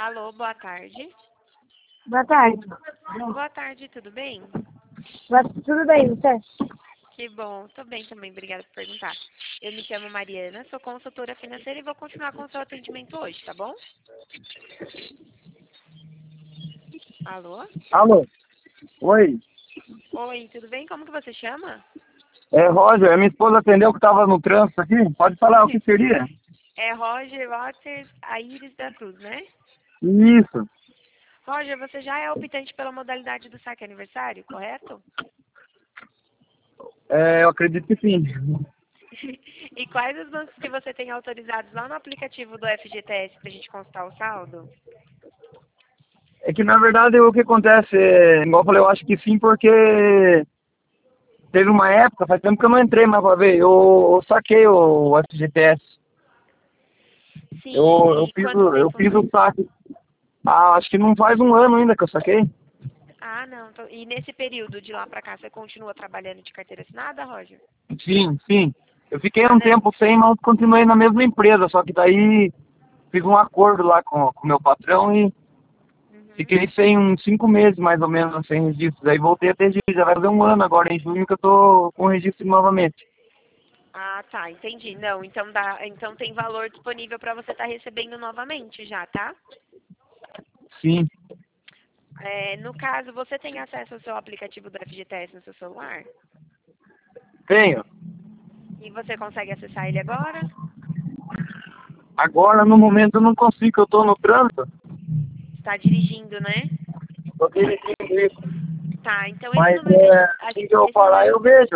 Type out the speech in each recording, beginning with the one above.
Alô, boa tarde. Boa tarde. Boa tarde, tudo bem? Tudo bem, você? Que bom, tô bem também, obrigada por perguntar. Eu me chamo Mariana, sou consultora financeira e vou continuar com o seu atendimento hoje, tá bom? Alô? Alô? Oi, Oi, tudo bem? Como que você chama? é Roger, minha esposa atendeu que estava no trânsito aqui. Pode falar o que seria? É Roger Waters Aires da Cruz, né? Isso. Roger, você já é optante pela modalidade do saque aniversário, correto? Eu acredito que sim. E quais os bancos que você tem autorizados lá no aplicativo do FGTS pra gente consultar o saldo? É que na verdade o que acontece, igual eu falei, eu acho que sim, porque teve uma época, faz tempo que eu não entrei mais pra ver, eu saquei o FGTS. Sim, Eu e fiz, quanto eu tempo? fiz o saque. Acho que não faz um ano ainda que eu saquei. Ah, não. E nesse período de lá pra cá, você continua trabalhando de carteira assinada, Roger? Sim, sim. Eu fiquei Ah, um não. tempo sem, mas continuei na mesma empresa, só que daí fiz um acordo lá com o meu patrão e Uhum. fiquei sem uns 5 meses, mais ou menos, sem registro. Daí voltei a ter registro. Já vai fazer um ano agora, em junho, que eu tô com registro novamente. Ah, tá, entendi. Não, então então tem valor disponível para você estar recebendo novamente já, tá? Sim, No caso, você tem acesso ao seu aplicativo do FGTS no seu celular? tenho. E você consegue acessar ele agora? Agora, no momento, eu não consigo, que eu tô no trânsito. Está dirigindo, né? Tô dirigindo isso. Tá, então esse Mas número que a gente, assim que eu esse falar, número, eu vejo.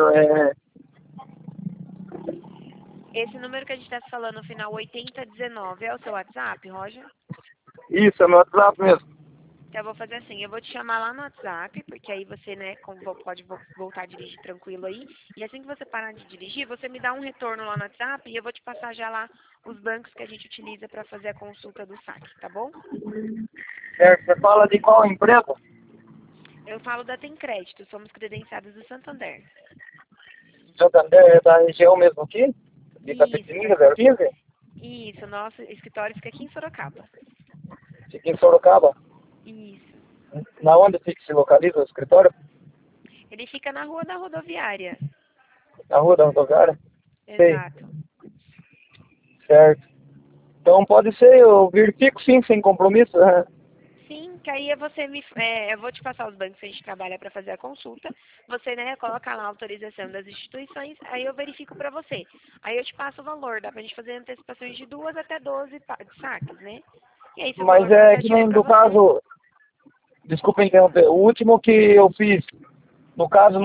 esse número que a gente está falando no final 8019 é o seu WhatsApp, Roger? Isso, é meu WhatsApp mesmo. Então eu vou fazer assim, eu vou te chamar lá no WhatsApp, porque aí você, né, pode voltar a dirigir tranquilo aí. E assim que você parar de dirigir, você me dá um retorno lá no WhatsApp e eu vou te passar já lá os bancos que a gente utiliza para fazer a consulta do saque, tá bom? Certo, você fala de qual empresa? Eu falo da Tem Crédito, somos credenciados do Santander. Santander é da região mesmo aqui? De Isso, Tapetininga, 015? isso, nosso escritório fica aqui em Sorocaba. Fica em Sorocaba. Isso. Na onde fica, se localiza o escritório? Ele fica na rua da rodoviária. Na rua da rodoviária? Sei, Exato. certo. Então pode ser, eu verifico sim, sem compromisso. Sim, que aí eu vou te passar os bancos que a gente trabalha para fazer a consulta. Você, né, coloca lá a autorização das instituições, aí eu verifico para você. Aí eu te passo o valor, dá pra gente fazer antecipações de 2 até 12 saques, né? E aí, se o Mas valor for é que atrativo nem para no você. caso, desculpa interromper, o último que eu fiz, no caso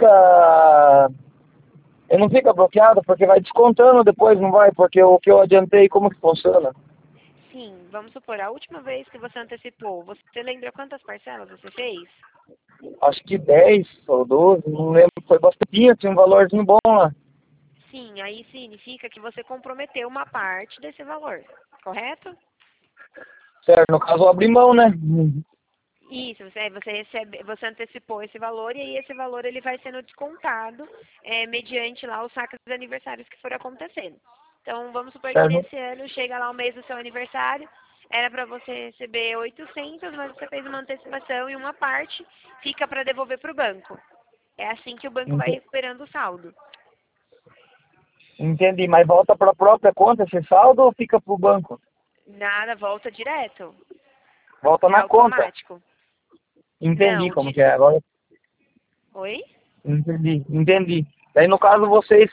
não fica bloqueado porque vai descontando depois, não vai? Porque o que eu adiantei, como que funciona? Sim, vamos supor, a última vez que você antecipou, você lembra quantas parcelas você fez? Acho que 10 ou 12, não lembro, foi bastante, tinha um valorzinho bom lá. Sim, aí significa que você comprometeu uma parte desse valor, correto? Certo, no caso eu abri mão, né? Isso, você antecipou esse valor e aí esse valor ele vai sendo descontado mediante lá os saques dos aniversários que foram acontecendo. Então, vamos supor que Certo. nesse ano chega lá o mês do seu aniversário, era para você receber 800, mas você fez uma antecipação e uma parte fica para devolver para o banco. É assim que o banco vai recuperando o saldo. Entendi, mas volta para a própria conta esse saldo ou fica pro banco? Nada, volta direto. Volta É na conta. automático. Entendi Não, como que é agora. Oi? Entendi. Daí no caso vocês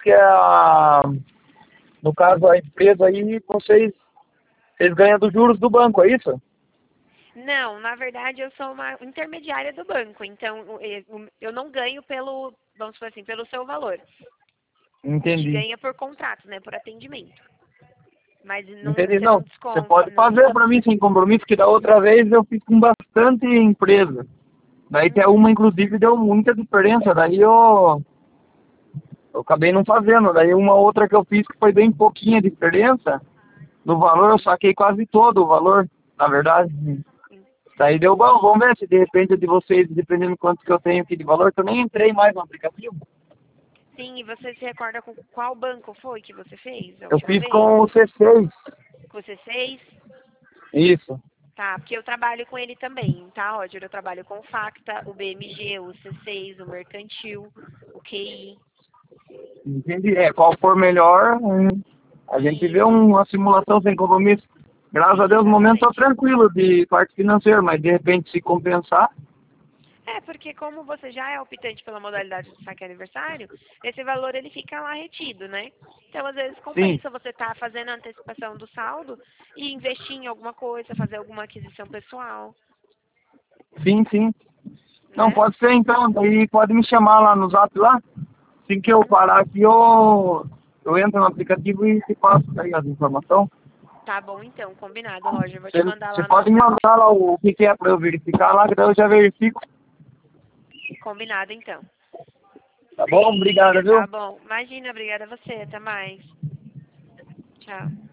no caso a empresa aí, vocês ganham dos juros do banco, é isso? Não, na verdade eu sou uma intermediária do banco, então eu não ganho vamos supor assim, pelo seu valor. A gente Entendi. ganha por contrato, né, por atendimento. Mas Entendi, você não não. Você desconta, pode não. fazer para mim sem compromisso, que da outra vez eu fiz com bastante empresa. Daí tem uma, Uhum. inclusive, deu muita diferença. Daí eu acabei não fazendo. Daí uma outra que eu fiz que foi bem pouquinha diferença, no valor eu saquei quase todo o valor, na verdade. Daí deu bom, vamos ver se de repente é de vocês, dependendo do quanto que eu tenho aqui de valor, que eu nem entrei mais no aplicativo. Sim, e você se recorda com qual banco foi que você fez a Eu última fiz vez? com o C6. Com o C6? Isso. Tá, porque eu trabalho com ele também, tá, Roger? Eu trabalho com o Facta, o BMG, o C6, o Mercantil, o QI. Entendi. Qual for melhor, a gente vê uma simulação sem compromisso. Graças a Deus, no momento estou tranquilo de parte financeira, mas de repente se compensar, Porque como você já é optante pela modalidade do saque aniversário, esse valor ele fica lá retido, né? Então, às vezes, sim, compensa você estar fazendo a antecipação do saldo e investir em alguma coisa, fazer alguma aquisição pessoal, sim. Não, né? pode ser então, daí pode me chamar lá no Zap lá. Assim que eu parar aqui, eu entro no aplicativo e te passo aí as informações. Tá bom, então, combinado, Roger. Vou te Você mandar você lá no pode me WhatsApp. mandar lá o que é para eu verificar lá, que daí eu já verifico. Combinado, então. Tá bom? Obrigado, Tá viu? bom. Imagina, obrigada a você. Até mais. Tchau.